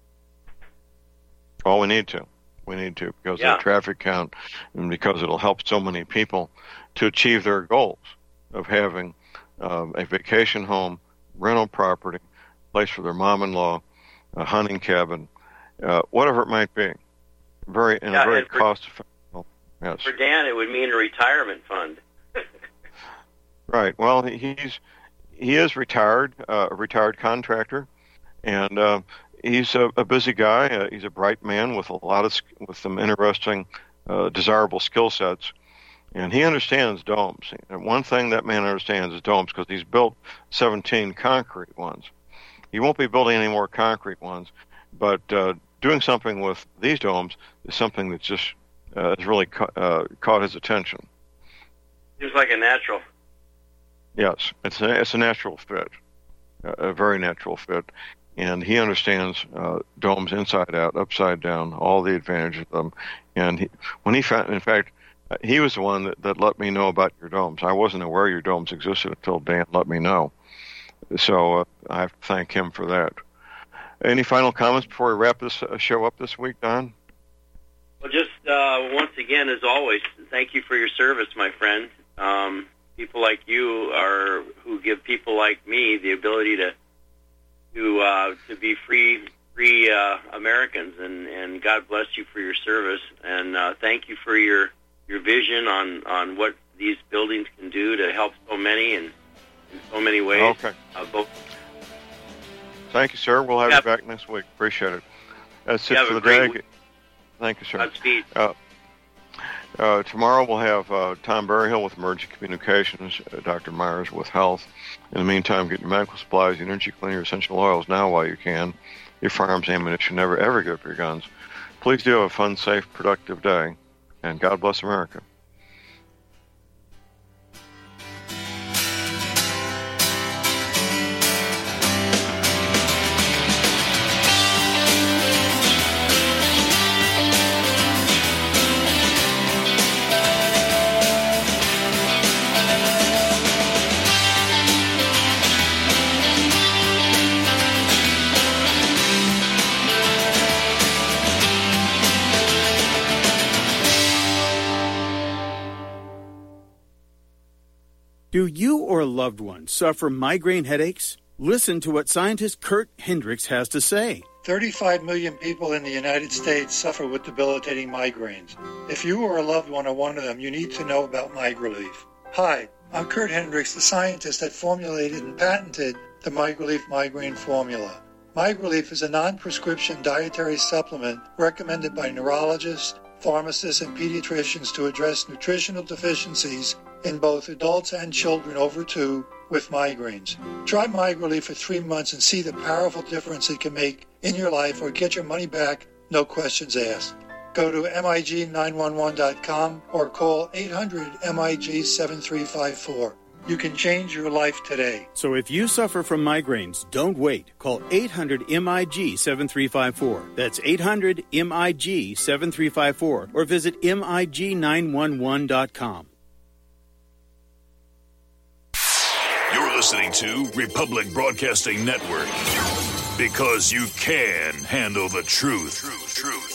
Oh, we need to because of the traffic count, and because it'll help so many people to achieve their goals of having a vacation home, rental property, place for their mom-in-law, a hunting cabin, whatever it might be. Very cost-effective. Yes. For Dan, it would mean a retirement fund. Right. Well, he is retired, a retired contractor, and he's a busy guy. He's a bright man with with some interesting, desirable skill sets, and he understands domes. And one thing that man understands is domes, because he's built 17 concrete ones. He won't be building any more concrete ones, but doing something with these domes is something that just has really caught his attention. Seems like a natural. Yes, it's a natural fit, a very natural fit. And he understands domes inside out, upside down, all the advantages of them. And he was the one that let me know about your domes. I wasn't aware your domes existed until Dan let me know. So I have to thank him for that. Any final comments before we wrap this show up this week, Don? Well, just once again, as always, thank you for your service, my friend. People like you who give people like me the ability to be free Americans, and God bless you for your service, and thank you for your vision on what these buildings can do to help so many and in so many ways. Okay. Thank you, sir. We'll have you back next week. Appreciate it. That's it for the day. Thank you, sir. Godspeed. Tomorrow we'll have Tom Berryhill with Emergency Communications, Dr. Myers with Health. In the meantime, get your medical supplies, your energy cleaner, essential oils now while you can. Your firearms, ammunition, never ever give up your guns. Please do have a fun, safe, productive day, and God bless America. Do you or a loved one suffer migraine headaches? Listen to what scientist Kurt Hendricks has to say. 35 million people in the United States suffer with debilitating migraines. If you or a loved one are one of them, you need to know about MigraLief. Hi, I'm Kurt Hendricks, the scientist that formulated and patented the MigraLief migraine formula. MigraLief is a non-prescription dietary supplement recommended by neurologists, pharmacists, and pediatricians to address nutritional deficiencies in both adults and children over 2 with migraines. Try MigraLief for 3 months and see the powerful difference it can make in your life, or get your money back, no questions asked. Go to MIG911.com or call 800-MIG-7354. You can change your life today. So if you suffer from migraines, don't wait. Call 800-MIG-7354. That's 800-MIG-7354. Or visit MIG911.com. listening to Republic Broadcasting Network, because you can handle the truth.